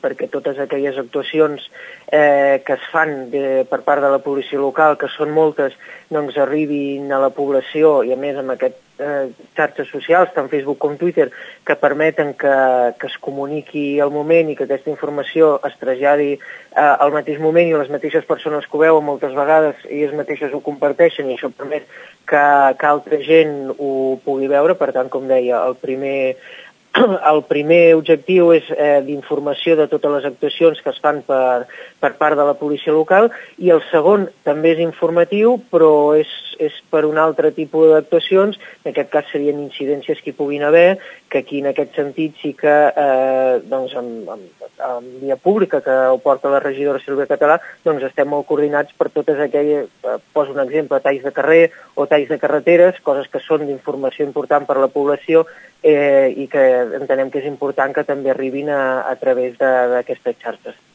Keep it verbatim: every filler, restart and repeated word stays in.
perquè totes aquelles actuacions eh, que es fan de, per part de la policia local, que són moltes, doncs arribin a la població, i a més amb aquestes eh, xarxes socials, tant Facebook com Twitter, que permeten que, que es comuniqui al moment i que aquesta informació es traslladi eh, al mateix moment, i les mateixes persones que ho veuen moltes vegades elles mateixes ho comparteixen, i això permet que, que altra gent ho pugui veure. Per tant, com deia, el primer El primer objectiu és eh, d'informació de totes les actuacions que es fan per, per part de la policia local, i el segon també és informatiu, però és, és per un altre tipus d'actuacions. En aquest cas serien incidències que hi puguin haver, que aquí en aquest sentit sí que eh, doncs, amb, amb, amb via pública, que ho porta la regidora Sílvia Català, doncs estem molt coordinats per totes aquelles, eh, poso un exemple, talls de carrer o talls de carreteres, coses que són d'informació important per a la població, eh, i que entenem que és important que també arribin a, a través d'aquestes xarxes.